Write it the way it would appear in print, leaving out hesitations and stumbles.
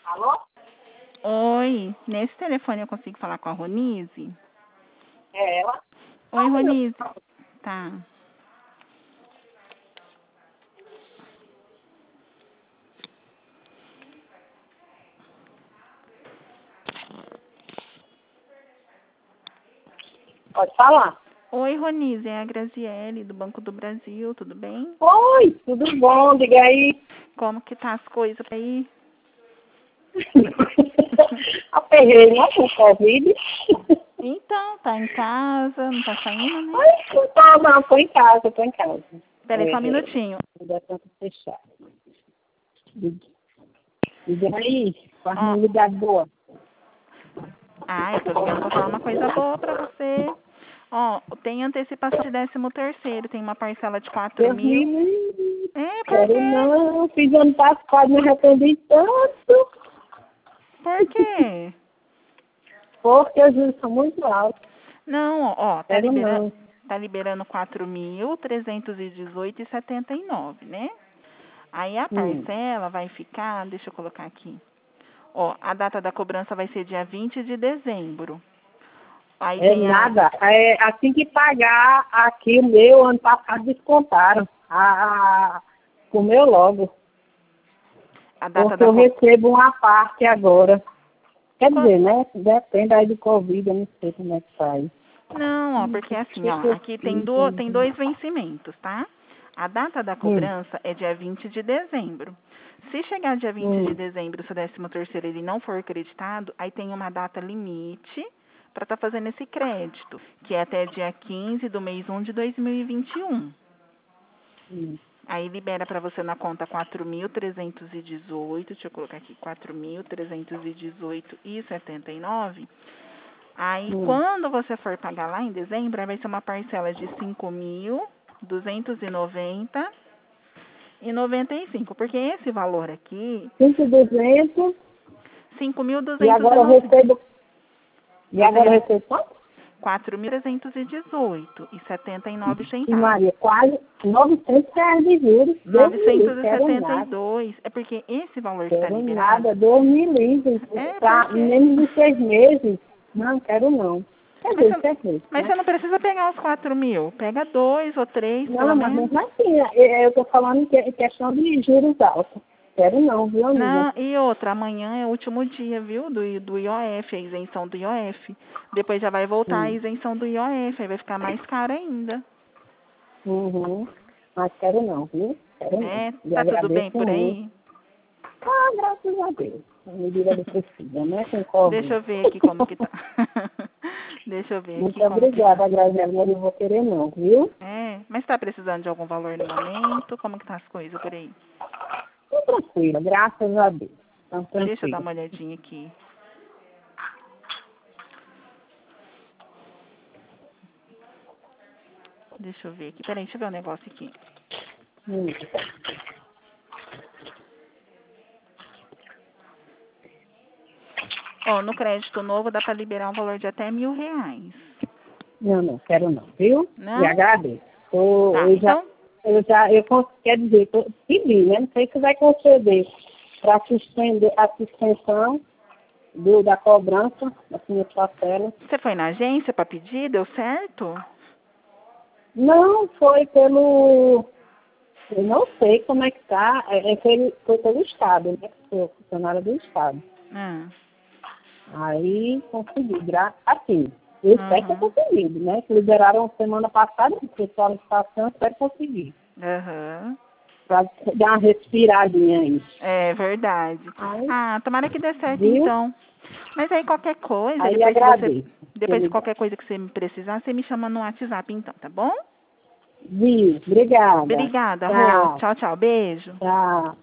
Alô? Oi, nesse telefone eu consigo falar com a Ronise? É ela? Oi, Ronise. Tá. Pode falar. Oi, Ronise, é a Graziele, do Banco do Brasil, tudo bem? Oi, tudo bom? Diga aí. Como que tá as coisas por aí? Aperrei, né, com Covid. Então, tá em casa, não tá saindo, né? Ai, não tá, não, tô em casa, tô em casa. Peraí, só um minutinho. Ainda tá tudo fechado. Diga aí, com a Ó, novidade boa. eu tô ligando pra falar uma coisa boa pra você. Ó, tem antecipação de 13º, tem uma parcela de 4 Deus me mil. livre. É, por Quero quê? não, fiz ano passado, me arrependi tanto. Por quê? Porque os juros são muito altos. Não, ó, Quero não. tá liberando 4.318,79, né? Aí a Hum. parcela vai ficar, deixa eu colocar aqui. Ó, a data da cobrança vai ser dia 20 de dezembro. Aí É tem nada. É, assim que pagar aqui o meu, ano passado descontaram. O meu logo. a data Porque da eu co... recebo uma parte agora. Quer Qua- dizer, né? Depende aí do Covid, eu não sei como é que sai. Não, ó, porque assim, ó, aqui tem dois vencimentos, tá? A data da cobrança é dia 20 de dezembro. Se chegar dia 20 de dezembro, se o 13º ele não for creditado, aí tem uma data limite para estar fazendo esse crédito, que é até dia 15 do mês 1 de 2021. Aí libera para você na conta 4.318, deixa eu colocar aqui, 4.318,79. Aí quando você for pagar lá em dezembro, aí vai ser uma parcela de 5.290,95, porque esse valor aqui, 5.200 e agora eu 5.290, recebo. E você agora eu recebo quanto? 4.318,79 E centavos. Maria, quase R$ 900 de juros. Deus me livre, novecentos e quero setenta e nada. dois É porque esse valor que está Quero liberado nada, Deus me livre. é Tá em porque. menos de 6 meses. Não, quero não. Quer Mas dizer, você, 6 meses, mas né? você não precisa pegar os 4.000. Pega 2 ou 3, pelo Não, mas menos. mesmo assim, eu estou falando em questão de juros altos. Quero não, viu, amiga? Não, e outra, amanhã é o último dia, viu, do IOF, a isenção do IOF. Depois já vai voltar a isenção do IOF, aí vai ficar mais caro ainda. Uhum. Mas quero não, viu? Quero não. É, E tá tudo bem agradeço por muito. aí? Ah, graças a Deus. A medida do possível, né? Com Deixa Covid. eu ver aqui como que tá. Deixa eu ver aqui Muito como que tá. obrigada, Graziela, mas não vou querer não, viu? É, mas tá precisando de algum valor no momento? Como que tá as coisas por aí? Tô tranquila, graças a Deus. Tô Deixa eu dar tranquila. uma olhadinha aqui. Deixa eu ver aqui. Peraí, deixa eu ver um negócio aqui. Hum. Ó, no crédito novo dá pra liberar um valor de até R$ 1.000. Não, não, quero não, viu? E Não? agradeço. Tá, então Quer dizer, eu pedi, né? Não sei se vai conceder para a suspensão da cobrança da minha parcela. você foi na agência pra pedir? Deu certo? Não, foi pelo. Eu não sei como é que tá. Foi pelo Estado, né? Que sou funcionária do Estado. Ah, Aí consegui, assim. Eu espero ter uhum. conseguido, né? Que liberaram semana passada, porque solicitação, espero conseguir. Aham. Pra dar uma respiradinha aí. É verdade. Aí, Ah, tomara que dê certo viu? então. Mas aí qualquer coisa, Aí agradeço. depois de qualquer coisa que você me precisar, você me chama no WhatsApp então, tá bom? Viu? Obrigada. Obrigada, Rô. Tchau. Tchau, tchau. Beijo. Tchau.